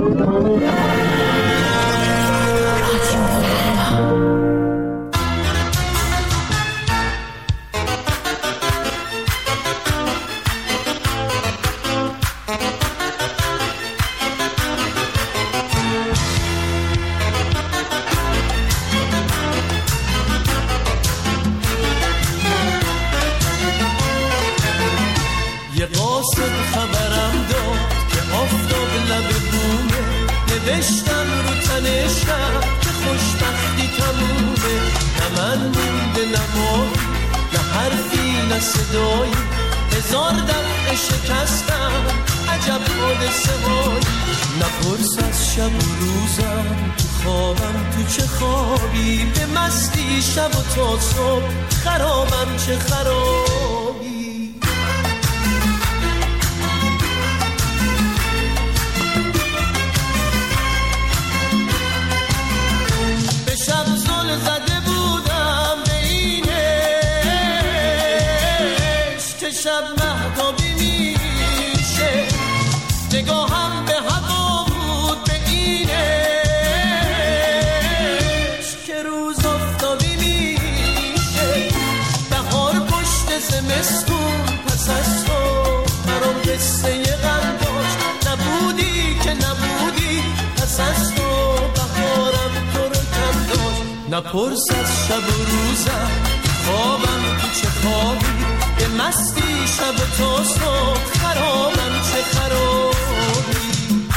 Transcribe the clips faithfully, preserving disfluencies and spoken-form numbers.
نوشتم رو تنشم که خوشبختی تمومه، نه من مونده نه مایی نه حرفی نه صدایی، هزار دفعه شکستم عجب حادثه هایی. نپرس از شب و روزم تو خوابم تو چه خوابی، به مستی شب و تا صبح خرابم چه خرابی. زده بودم به اینش که شب مهتابی میشه، نگاهم به هوا بود به اینش که روز آفتابی میشه. بهار پشت زمستون پس از تو برام قصه غم داشت، نبودی که نبودی پس از تو بهارم تو رو کم داشت. نپرس از شب و روزم خوابم تو چه خوابی، به مستی شب تا صبح خرابم چه خرابی.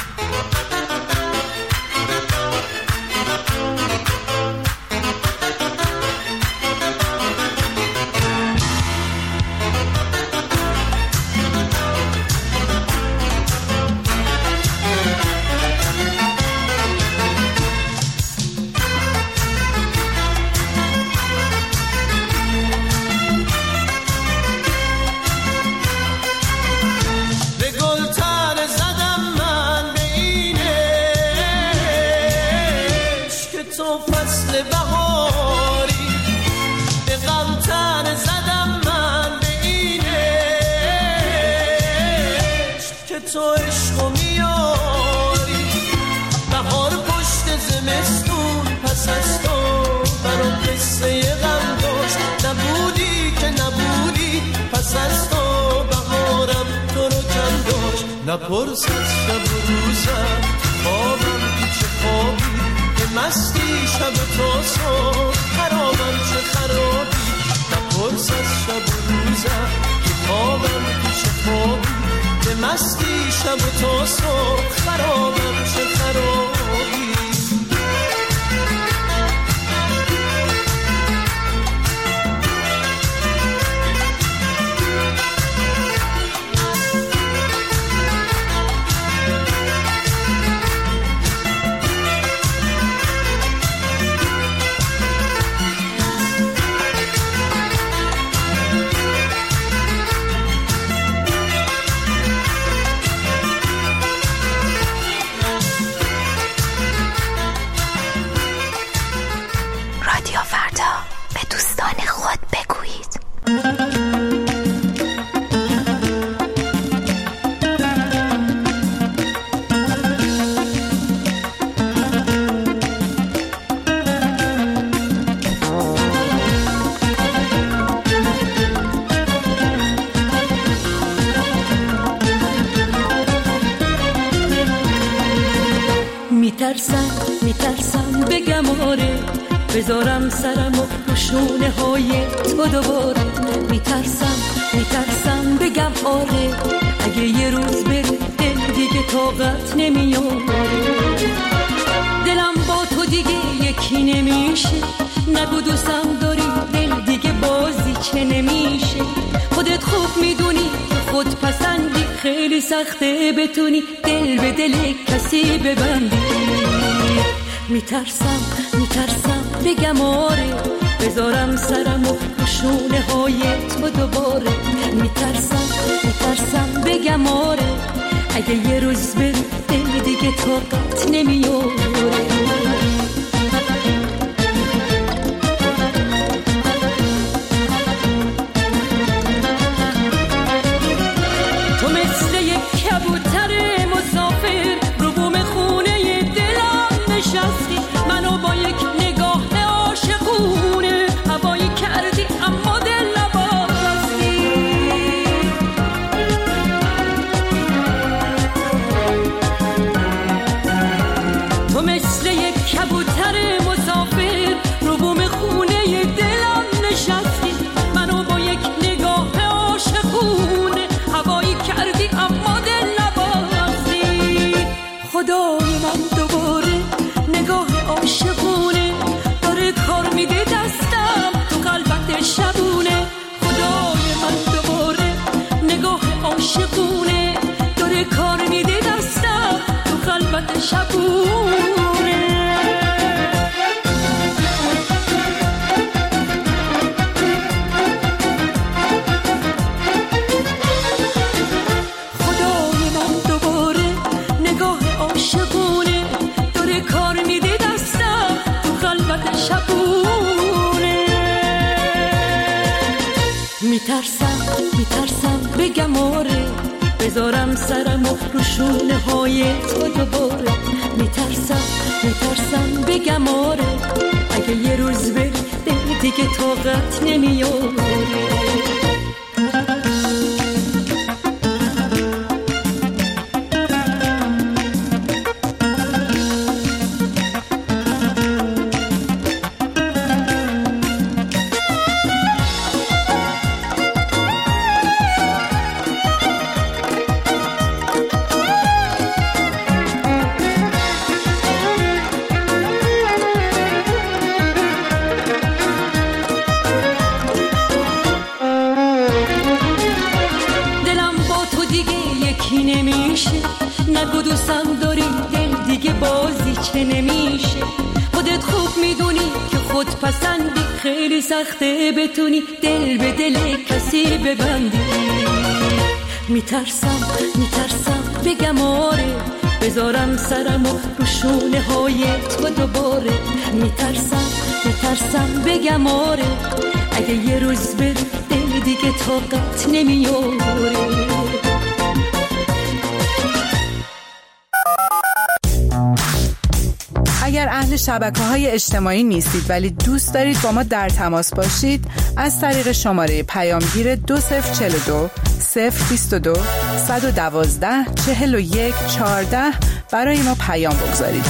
تو عشقو میاری، بهار پشت زمستون پس از تو برام قصه غم داشت، نبودی که نبودی پس از تو بهارم تو رو کم داشت. نپرس از شب و روزم خوابم تو چه خوابی، به مستی شب تا صبح خرابم چه خرابی. نپرس از شب و روزم خوابم تو چه خوابی، به مستی شب تا صبح خرابم چه خرابی. میترسم میترسم بگم آره، بذارم سرم و روشونه های تو دوباره. میترسم میترسم بگم آره، اگه یه روز بری دل دیگه طاقت نمیاره. دلم با تو دیگه یکی نمیشه، نگو دوستم داری دل دیگه بازی چه نمیشه. خودت خوب میدونی خود پسندی، خیلی سخته بتونی دل به دل کسی ببندی. میترسم میترسم بگم آره، بذارم سرم و شونه های تو دوباره. میترسم میترسم بگم آره، اگه یه روز بری دل دیگه طاقت نمیاره. تو مثل یک کبوتر مسافر رو بوم خونه خلوت شبونه. خدای من دوباره نگاه عاشقونه داره کار میده دستم تو خلوت شبونه. میترسم میترسم بگم آره بذارم سرم و روشونه های تو دوباره. میترسم میترسم بگم آره اگه یه روز بری دل دیگه طاقت نمیاره. نگو دوستم داری دل دیگه بازی چه نمیشه. خودت خوب میدونی که خود پسندی خیلی سخته بتونی دل به دل کسی ببندی. میترسم میترسم بگم آره بذارم سرم و روشونه های تو دوباره. میترسم میترسم بگم آره اگه یه روز بری دل دیگه طاقت نمیاره. اگر اهل شبکه‌های اجتماعی نیستید ولی دوست دارید با ما در تماس باشید از طریق شماره پیامگیر دو صفر چهل و دو صفر بیست و دو صد و دوازده چهل و یک چهارده برای ما پیام بگذارید.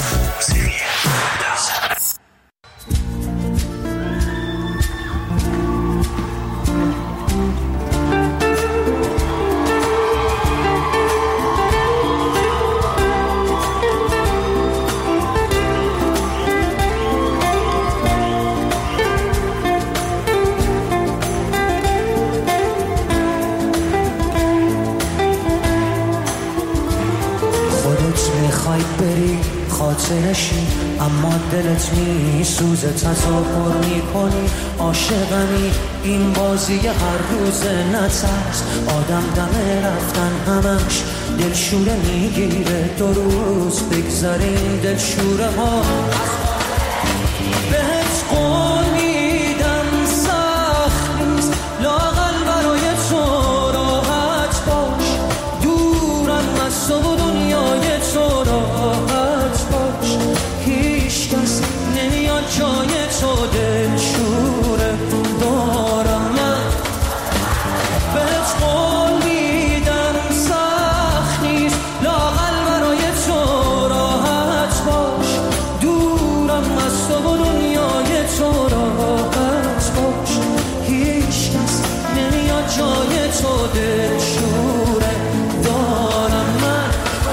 خاطرشی اما دلت می سوزه تظاهر می کنی عاشقمی این بازی هر روز نترس آدم دم رفتن همش دلشوره میگیره دو روز بگذاریم دلشوره ها بهت قول میدم سخت نیست لااقل برای تو راحت باش دورم از تو و دنیای تو راحت باش هیچ کس نمیاد جای تو دلشوره دارم من بهت قول میدم سخت نیست لااقل برای تو راحت باش دورم از تو و دنیای تو راحت باش هیچ کس نمیاد جای تو دلشوره دارم من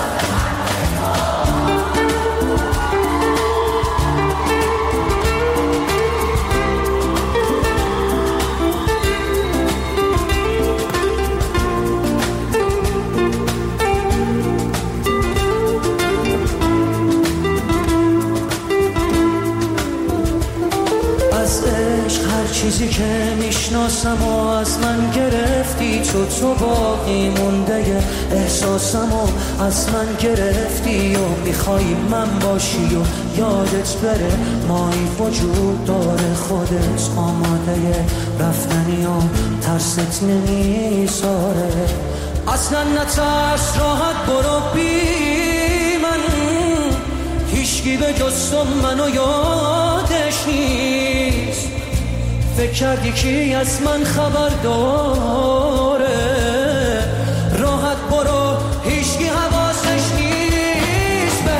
چیزی که میشناسم و از من گرفتی تو تو باقی مونده احساسم و از من گرفتی و میخوای من باشی و یادت بره مایی وجود داره خودت آماده رفتنی و ترست نمیذاره اصلا نترس راحت برو بی من هیچکی به جز تو منو یادش نیست فکر کردی کی از من خبر داره راحت برو هیچکی حواسش نیست به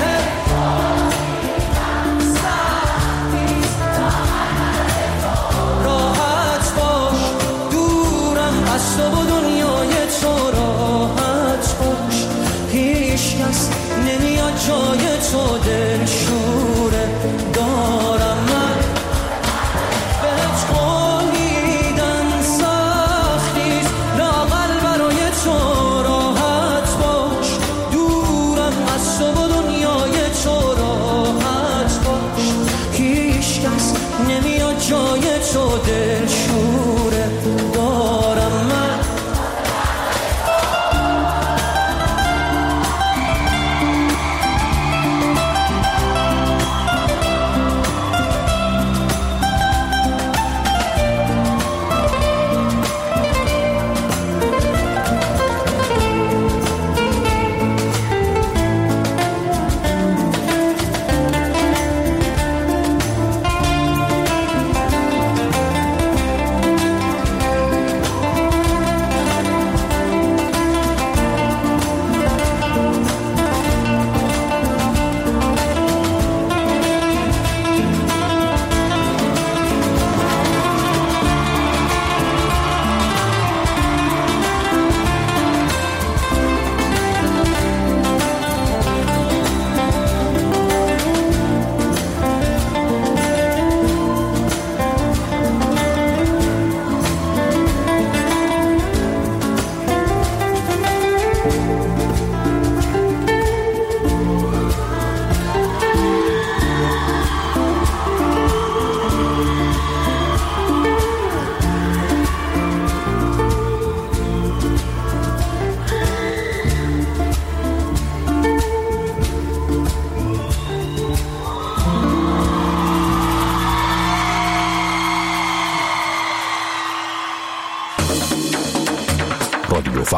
راحت باش دورم از تو و دنیای تو راحت باش هیچ کس نمیاد جای تو دلشوره دارم من تو راحت باش دورم از تو و دنیای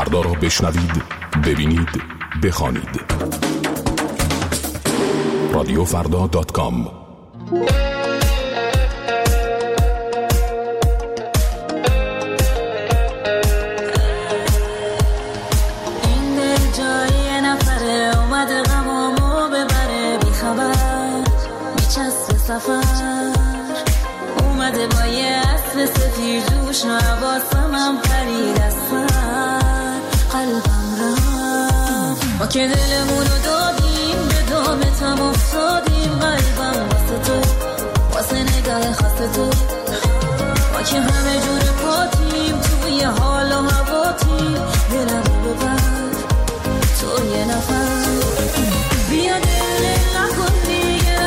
فردا را بشنوید، ببینید، بخوانید. رادیو فردا دات کام. سفر اومده با یه اسب سفید جوش حواسمم پرید از سر قلبم رفت ما که دلمونو دادیم به دامتم افتادیم قلبم واسه تو واسه نگاه خاص تو ما که همه جور پاتیم توی حال و هواتیم دلمو ببر تو یه نفر بیا دل نکن دیگه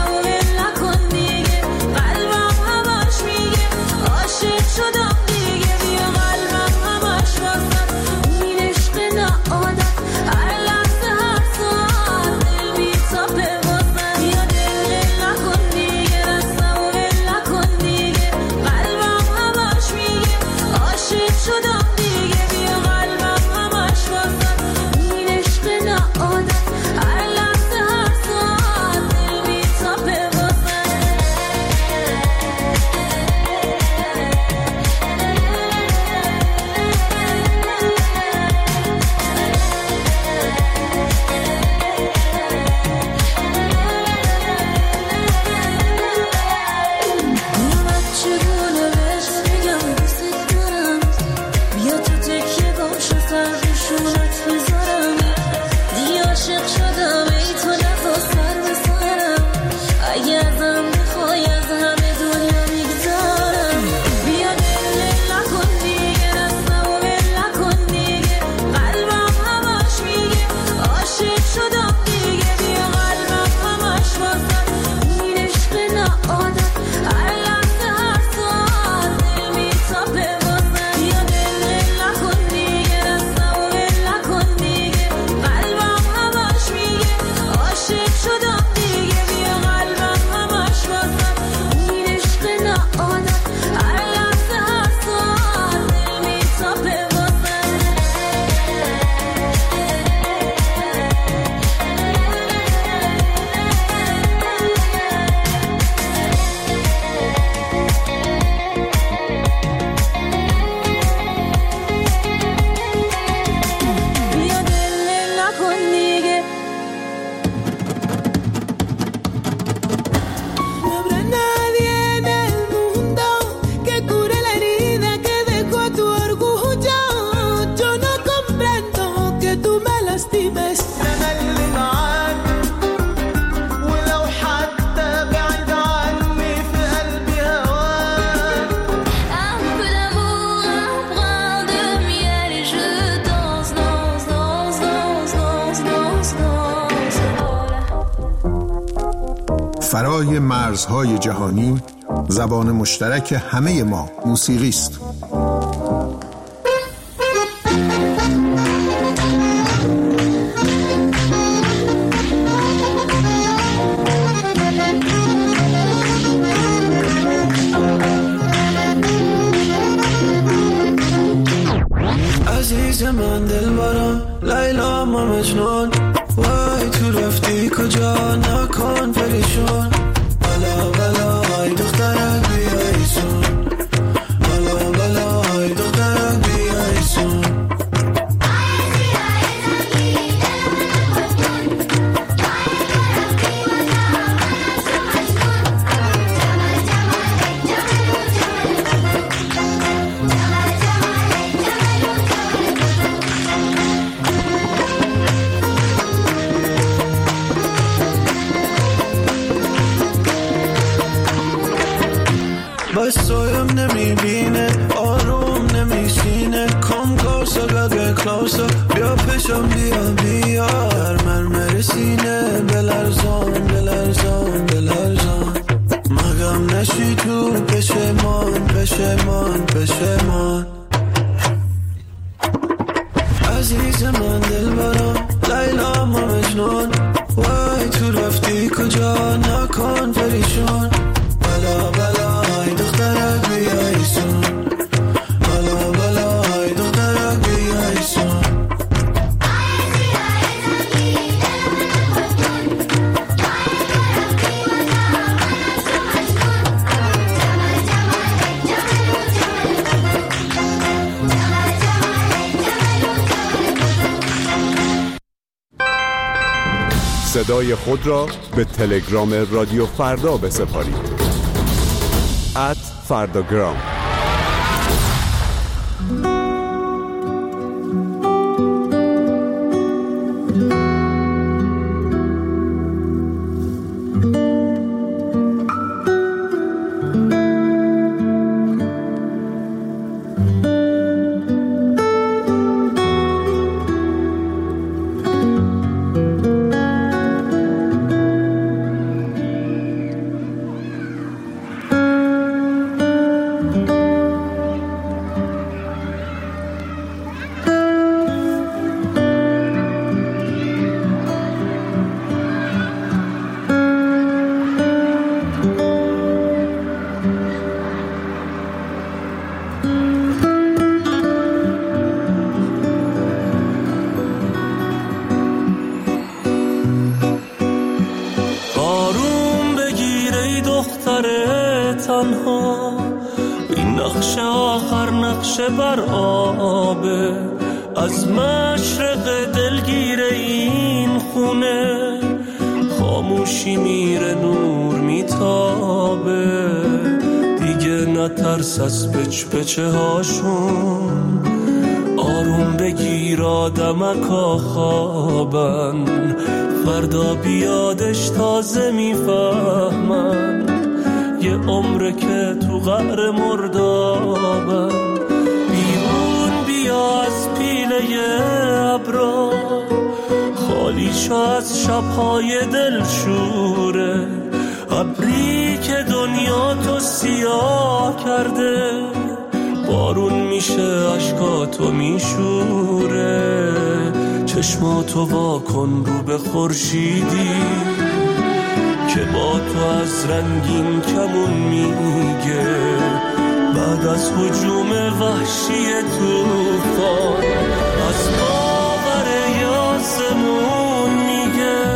شدم دیگه بیا قلبم همش واسه این عشق نعادت هر لحظه هر ساعت دل بی‌تابه واسه بیا دل نکن دیگه رستم و ول نکن دیگه قلبم همش میگه عاشق شدم دیگه بیا قلبم همش واسه این عشق نعادت هر لحظه هر ساعت دل بی‌تابه واسه فرای مرزهای جهانی، زبان مشترک همه ما موسیقی است. عزیز من دلبرم لیلا ما مجنون وای تو رفتی کجا نکن پریشون بلا بلا ای دخترک بیای سون بلا بلا ای دخترک بیای سون بس سویم نمیبینه آروم نمیشینه کم کاسا گده کلاسا بیا پشم بیا بیا در مرمر سینه بلرزان بلرزان بلرزان مگم نشی تو پشمان پشمان پشمان عزیز من دلبرم لیلا ما مجنون وای تو رفتی کجا نکن پریشون بلا بلا ای دخترک بیای سون بلا بلا ای دخترک بیای سون صدای خود را به تلگرام رادیو فردا بسپارید. ات فرداگرام. این نقش آخر نقش بر آبه، از مشرق دلگیره این خونه خاموشی میره نور میتابه، دیگه نترس از پچ پچه هاشون، آروم بگیر آدمکا خوابن، فردا بیادش تازه میفهمن، یه عمره که تو قعر مردابن، بیرون بیا از پیله ابرا، خالی شو از شبهای دلشوره، ابری که دنیا تو سیاه کرده، بارون میشه عشقاتو میشوره، چشماتو واکن رو به خورشیدی که با تو از رنگین کمون میگه، بعد از هجوم وحشی طوفان از باور یاسمون میگه.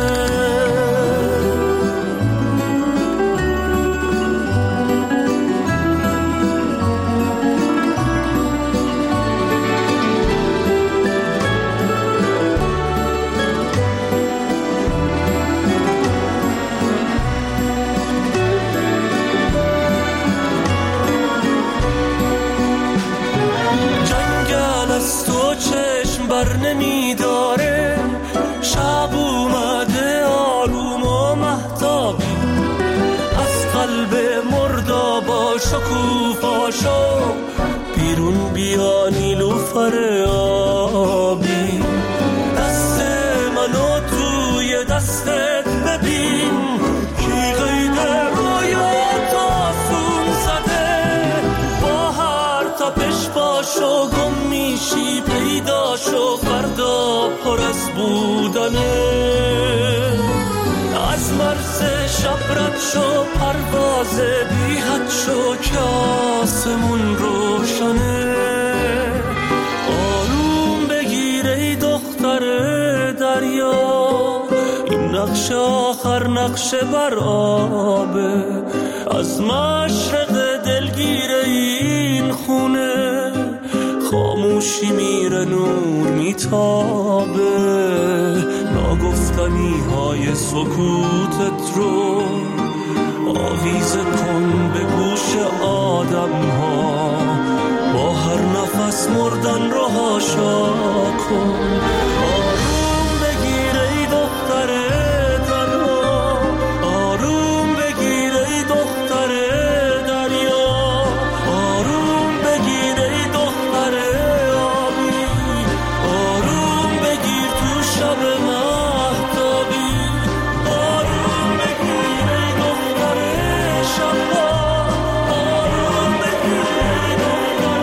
بر نمیداره، شب اومده آروم و مهتابی، از قلب مردابا شکوفاشو بیرون بیا نیلوفر آبی، دست منو توی دستت ببین، کی قید رویات آسون زده، با هر تپش باشو گم میشی، پیدا شو فردا پر از بودنه، از مرز شب رد شو پرواز بی حد شو که آسمون روشنه، آروم بگیر ای دختر دریا، این نقش آخر نقش بر آبه، از مشرق دلگیره این خونه خاموشی میره نور میتابه، ناگفتنی های سکوتت رو آویزه کن به گوش آدم ها، با هر نفس مردن رو هاشا کن، آروم بگیر ای دختر تنها، آروم بگیر ای دختر دریا، آروم بگیر ای دختر آبی، آروم بگیر تو شب مهتابی، آروم بگیر ای دختر شبا، آروم بگیر ای دختر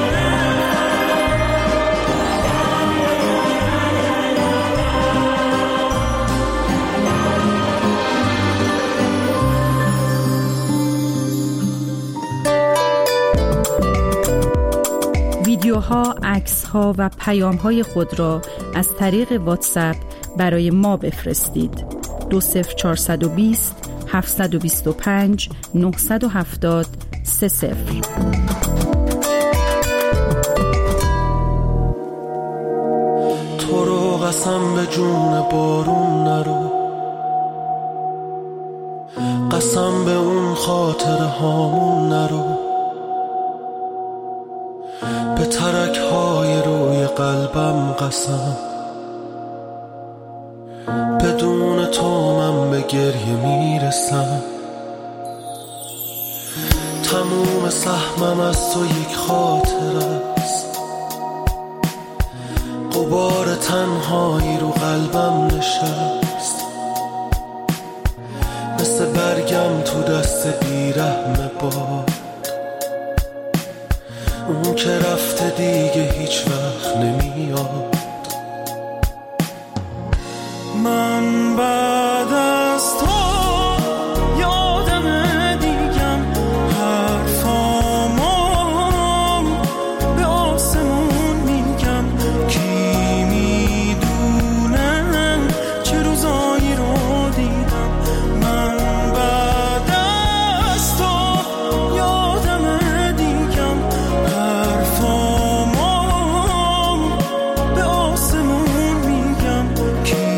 ویدیوها، عکس‌ها و پیام‌های خود را از طریق واتساپ برای ما بفرستید. دو صفر چهارصد و بیست هفتصد و بیست و پنج نهصد و هفتاد سه صفر. تو رو قسم به جون بارون نرو، قسم به اون خاطر هامون نرو، به ترک های روی قلبم قسم، بدون تو من به گریه میرسم. تموم سهمم از تو یک خاطر است، غبار تنهایی رو قلبم نشست، مثل برگم تو دست بیرحم باد. اون که رفته دیگه هیچ وقت نمیاد. من بعد از تو یادم دیگم حرفامو به آسمون میگم. کی میدونه چه روزایی رو دیدم. من بعد از تو یادم دیگم حرفامو به آسمون میگم. کی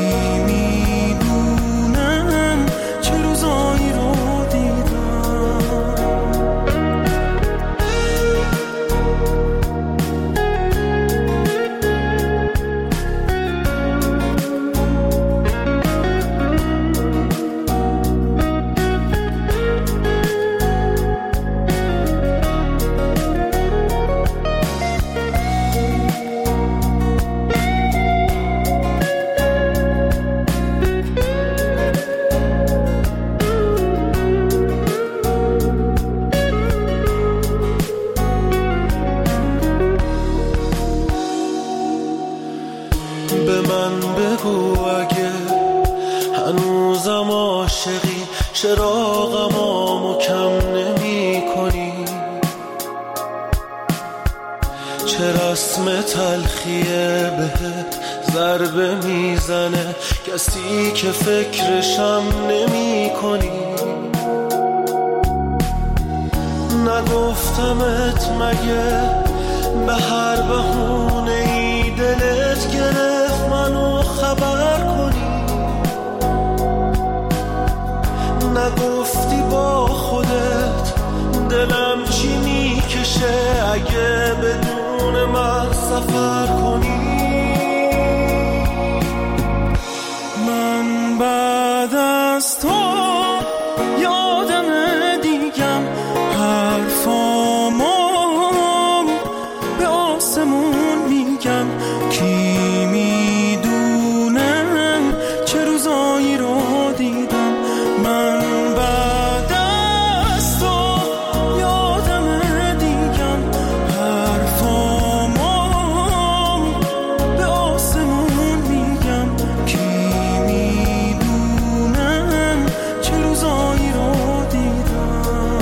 به من بگو اگه هنوزم عاشقی، چراغمامو کم نمی کنی. چه رسم تلخیه بهت ضربه میزنه، کسی که فکرشم نمی کنی. نگفتمت مگه به هر بهونه ای دلت گرفت منو خبر کنی؟ نگفتی با خودت دلم چی میکشه اگه بدون من سفر کنی؟ من بعد از تو یادم دیگم حرفامو به آسمون میگم. کی میدونه چه روزایی رو دیدم. من بعد از تو یادم دیگم حرفامو به آسمون میگم. کی میدونه چه روزایی رو دیدم.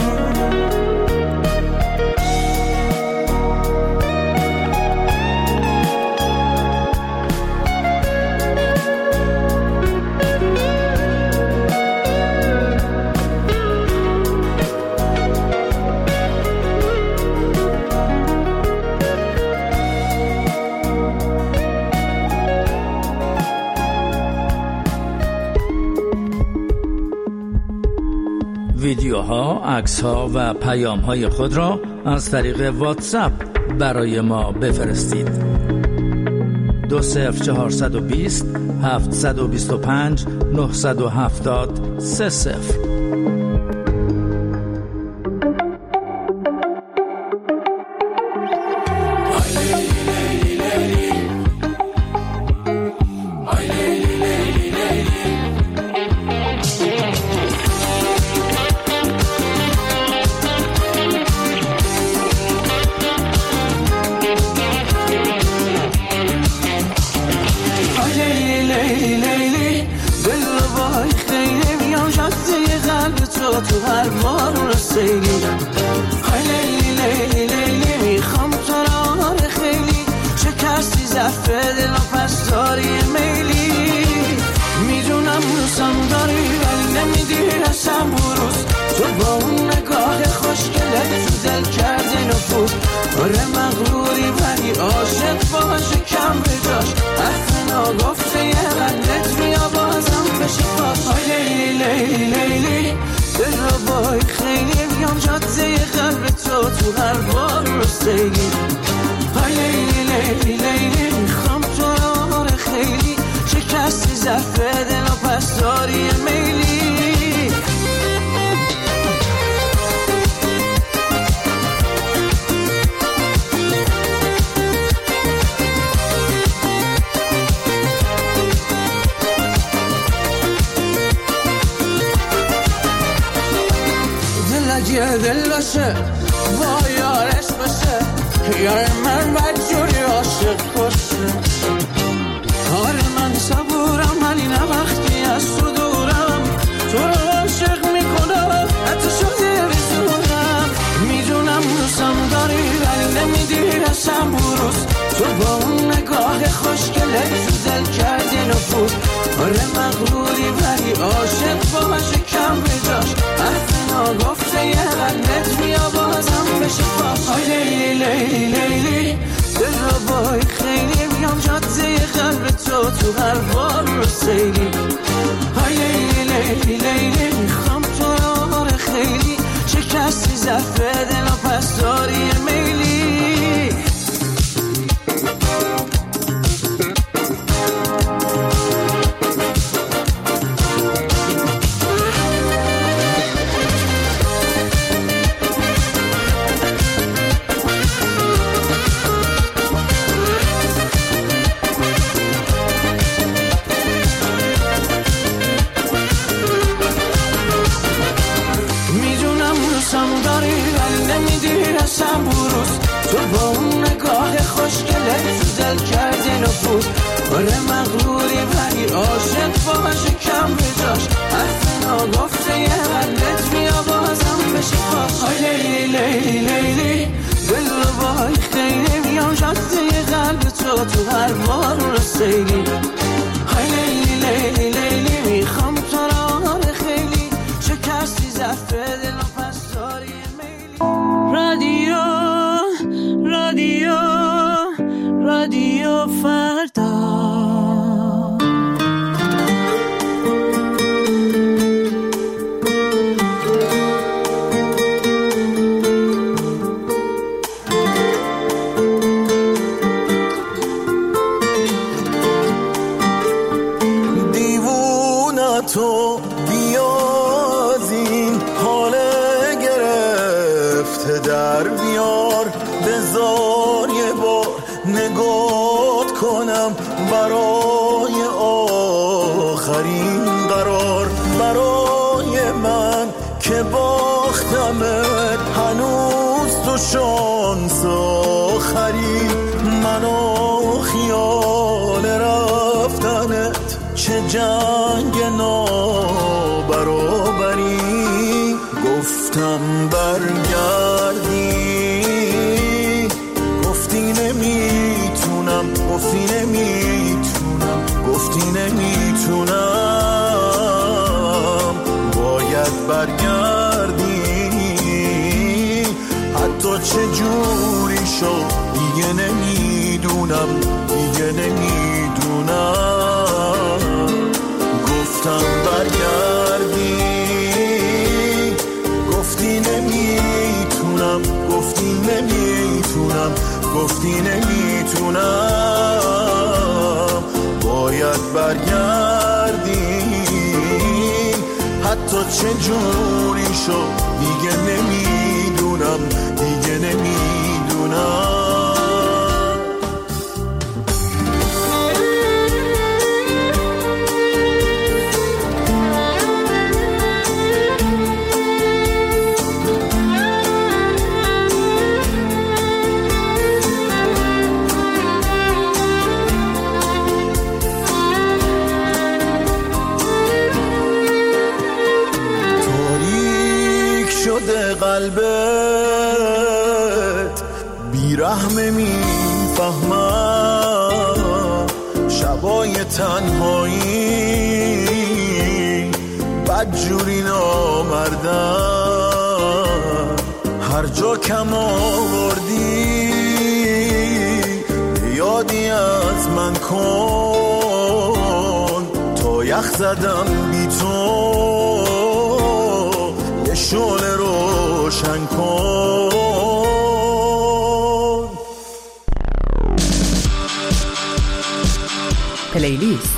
ویدیوها، عکس‌ها و پیام‌های خود را از طریق واتساپ برای ما بفرستید. دو صفر چهارصد و بیست هفتصد و بیست و پنج نهصد و هفتاد سه صفر. تو هر بار رسیدی های لیلی لیلی لیلی میخوام تو را خیلی شکستی ظرف دل و پس داری میلی میدونم روزم داری ولی نمیدی رسم بروز تو با اون نگاه خوشگلت تو دل کردی نفوذ آره مغروری ولی عاشق باشه کم بجاش حرف ناگفته یه قلت بیا بازم بشه پاس های لیلی لیلی لیلی دل رو بای خیلی بیام جاده قلب تو تو هر بار رو سیلی های لیلی لیلی لیلی میخوام تو رو خیلی شکستی ظرف دل و پس داری میلی دل دل باشه با یارش باشه یار من بدجوری عاشق باشه آره من صبورم ولی نه وقتی از تو دورم تو رو عاشق میکنم حتی شده بزورم میدونم روزم داری ولی نمیدی رسم بروز تو با اون نگاه خوشگله تو دل کردی نفوذ آره مغروری ولی عاشق باشه کم بجاش حرفنا گفته یه قلبت بیا بازم بشه پاس آی لیلی لیلی لیلی دل رو بای خیلی بیام جاده قلب تو تو هر بار رو سیلی آی لیلی لیلی لیلی میخوام تو رو خیلی شکستی ظرف دل و پس داری میلی آره مغروری ولی عاشق باشه کم بجاش حرفنا گفته یه قلبت بیا بازم بشه پاس آی لیلی لیلی لیلی دل رو بای خیلی بیام جاده قلب تو تو هر بار رو سیلی آی لیلی لیلی لیلی میخوام تو رو خیلی شکستی ظرف دل و پس داری میلی رادیو رادیو رادیو فردا دیوونه تو بیاز این حال گرفته در بیار بذار یه بار نگات کنم برای آخرین قرار برای من که باختمت هنوز تو شانس آخری منو خیال رفتنت چه جنگ نابرابری گفتم برگردی گفتی نمیتونم گفتی نمیتونم گفتی نمیتونم باید برگردی حتی چه جوری شد دیگه نمیدونم دیگه نمیدونم گفتم برگردی گفتی نمیتونم گفتی نمیتونم گفتی نمیتونم باید برگردی حتی چه جوری شد دیگه نمیدونم دیگه نمیدونم قلبت بیرحمه میفهمم شبای تنهایی بدجوری نامردم هر جا کم آوردی یادی از من کن تا یخ زدم بی تو پلیلیست.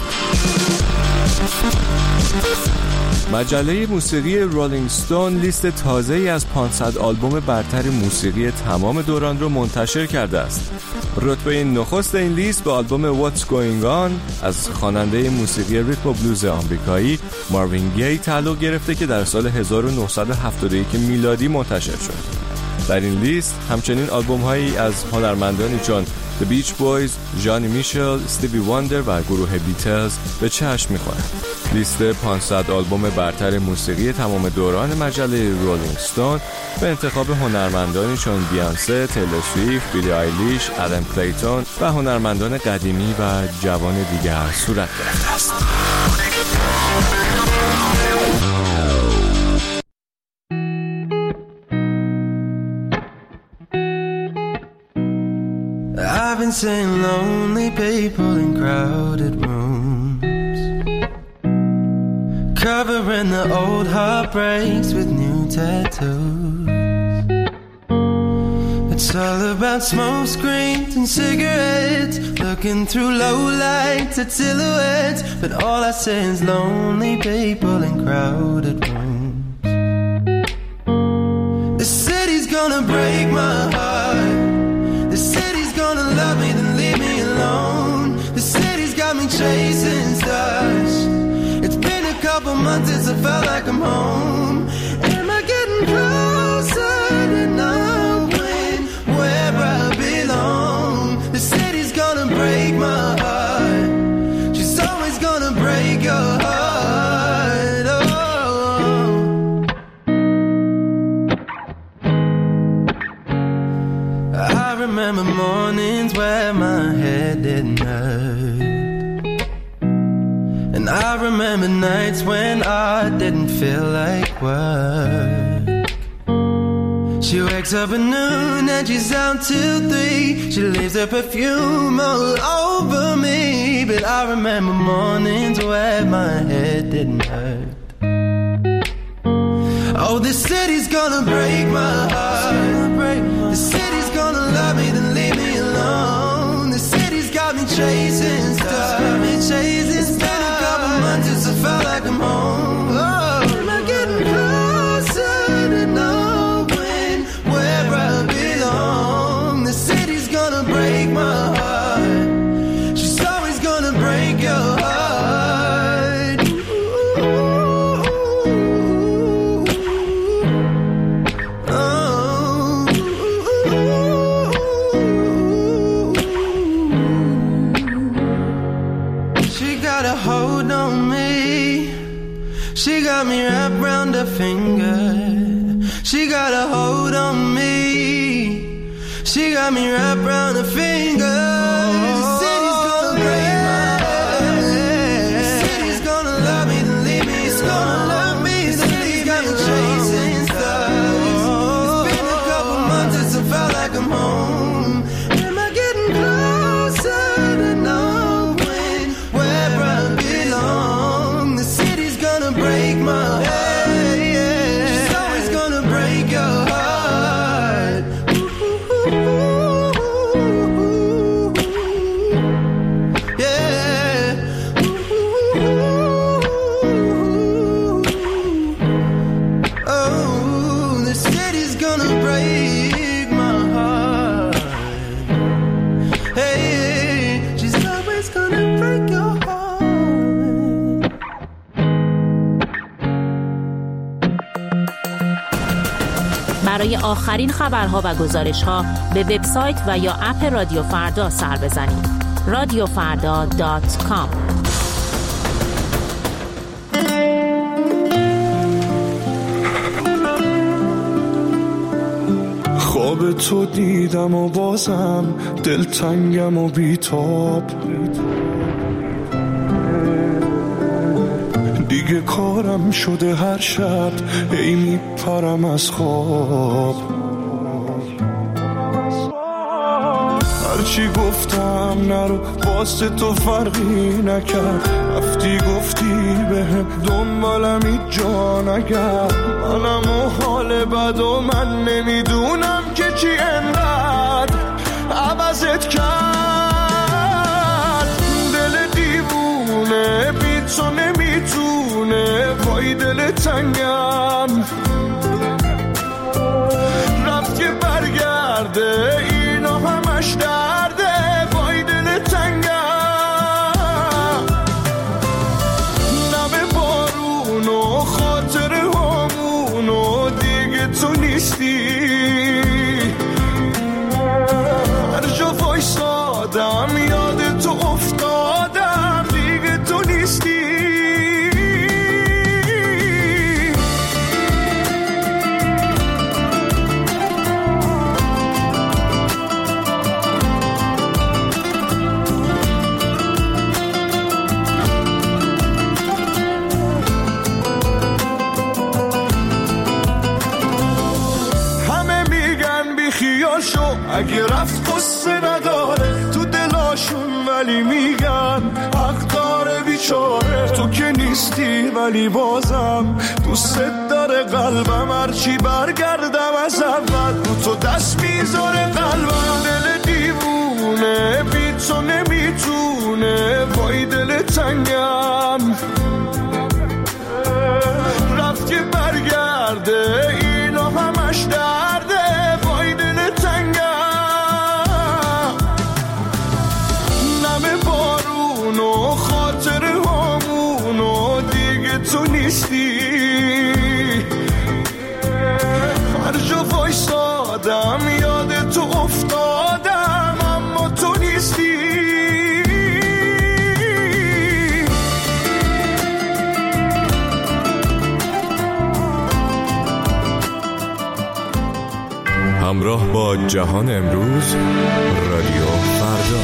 مجله موسیقی رولینگ ستون لیست تازه‌ای از پانصد آلبوم برتر موسیقی تمام دوران را منتشر کرده است. رتبه نخست این لیست به آلبوم What's Going On از خواننده موسیقی ریتم و بلوز آمریکایی ماروین گی تعلق گرفته که در سال هزار و نهصد و هفتاد و یک میلادی منتشر شد. در این لیست همچنین آلبوم‌هایی از هنرمندانی چون The Beach Boys، جانی میشل، استیوی واندر و گروه بیتلز به چشم می‌خورند. لیست پانصد آلبوم برتر موسیقی تمام دوران مجله رولینگ ستون به انتخاب هنرمندانی چون بیانسه، تیلور سویفت، بیلی آیلیش، ادم کلیتون و هنرمندان قدیمی و جوان دیگر صورت گرفته است. I've been seeing lonely people in crowded rooms, covering the old heartbreaks with new tattoos. It's all about smoke screens and cigarettes, looking through low lights at silhouettes, but all I see is lonely people in crowded rooms. The city's gonna break my heart. The city's gonna love me, then leave me alone. The city's got me chasing stars. It's been a couple months since I felt like I'm home. Am I getting closer to knowing where I belong? The city's gonna break my heart. She's always gonna break your heart. Oh. I remember mornings where my head didn't hurt, and I remember nights when I didn't feel like work. She wakes up at noon and she's out till three. She leaves her perfume all over me, but I remember mornings where my head didn't hurt. Oh, this city's gonna break my heart. The city's gonna love me, then leave me alone. The city's got me chasing stars. It's been a couple months since I felt like I'm home. Oh, am I getting closer to knowing where I belong? The city's gonna break my heart. She's always gonna break your heart. She got me wrapped round her finger. She got a hold on me. She got me wrapped round her finger. The city's gonna break my heart. The city's gonna love me, then leave me. It's gonna love me. The city's got me chasing stars. It's been a couple months since I felt like I'm home. Am I getting closer to knowing where I belong? The city's gonna break my heart. She's always gonna break your heart. Yeah. Oh, the city's gonna break my heart. Hey, she's always gonna break your heart. برای آخرین خبرها و گزارش‌ها به وبسایت و یا اپ رادیو فردا سر بزنید. رادیو فردا دات کام. خواب تو دیدم و بازم دلتنگم و بیتاب، دیگه کارم شده هر شب ای میپرم از خواب. هرچی گفتم نرو واسه تو فرقی نکرد، رفتی گفتی بهم دنبالم هیچ جا نگرد. منم و حال بد و من نمیدونم که چی انقدر عوضت کرد. دل دیوون وای دل تنگم رفت که برگرده اینا همش درده وای دل تنگم نم بارون و خاطر همون و دیگه تو نیستی هر جا وایسادم یاد تو افتادم دیگه تو نیستی اگه رفت قصه نداره تو دلاشون ولی میگن حق داره بیچاره تو که نیستی ولی بازم دوست داره قلبم هرچی برگردم از اول رو تو دست میذاره قلبم دل دیوونه بی تو نمیتونه وای دل تنگم رفت که برگرده اینا همش درده وای دل تنگم و خاطر همون و دیگه تو نیستی هر جا وایسادم یاد تو افتادم اما تو نیستی همراه با جهان امروز رادیو فردا.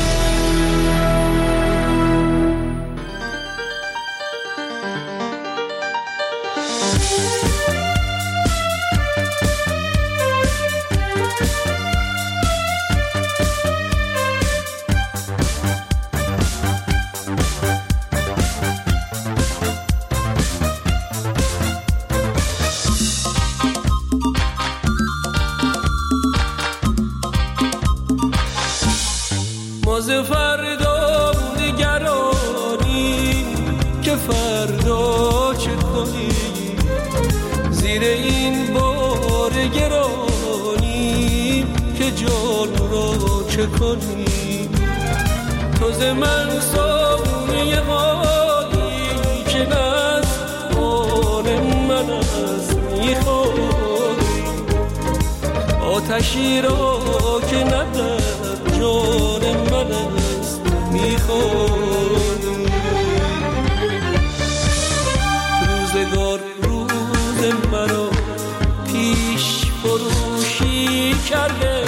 باز فردا نگرانی که فردا چه کنی زیر این بار گرانی که جان را چه کنی توز من سامونه حالی که نز آن من از میخوری آتشی را که ندر جان من است میخوری روزگار روز مرا پیش فروشی کرده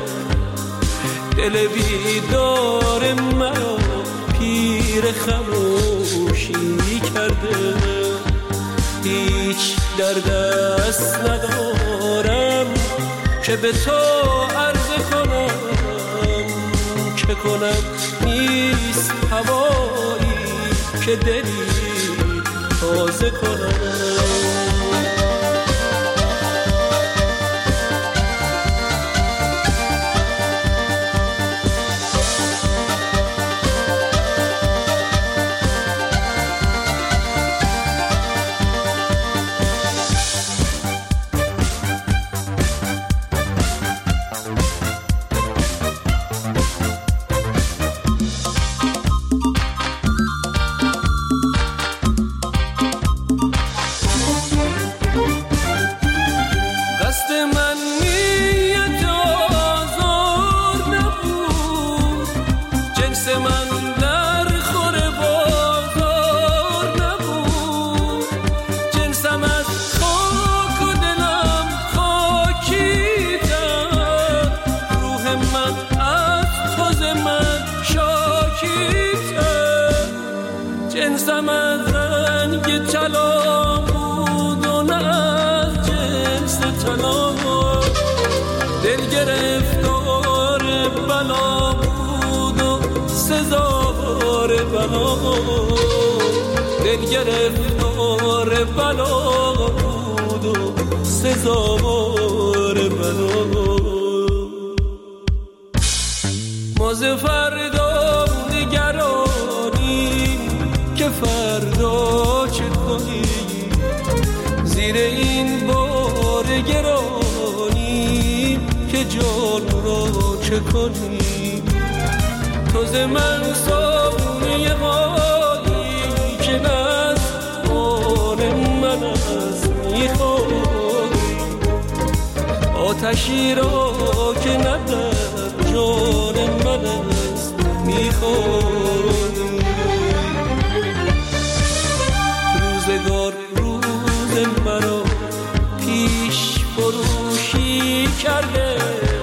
دل بیدار مرا پیر خموشی کرده هیچ در دست ندارم که به تو عرض کنم چه کنم نیست هوایی که دلی تازه کنم جنسم از رنگ طلا بود و نه از جنس طلا دل گرفتار بلا بود و سزار بلا دل گرفتار بلا بود و سزار بلا ماز فردا نگرانی که فردا چه کنی چه کنی تازه من صابونه قالی که نز آن من از میخوری آتشی را که ندر جان من از میخوری روزگار روز مرا پیش فروشی کرده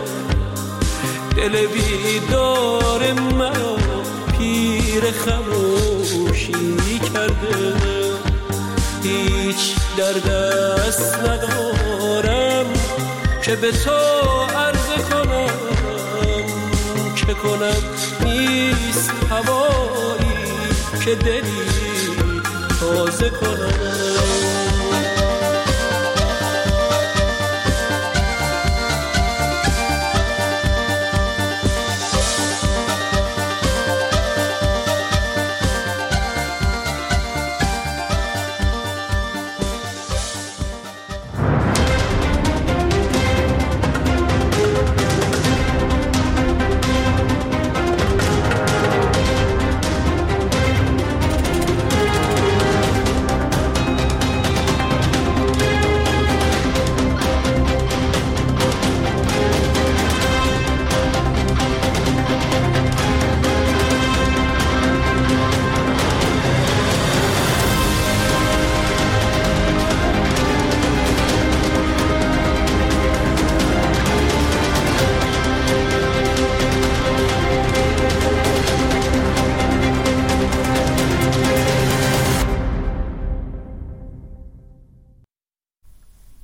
دل بیدار مرا پیر خموشی کرده هیچ در دست ندارم که به تو عرض کنم چه کنم نیست هوایی که دلی تازه کنم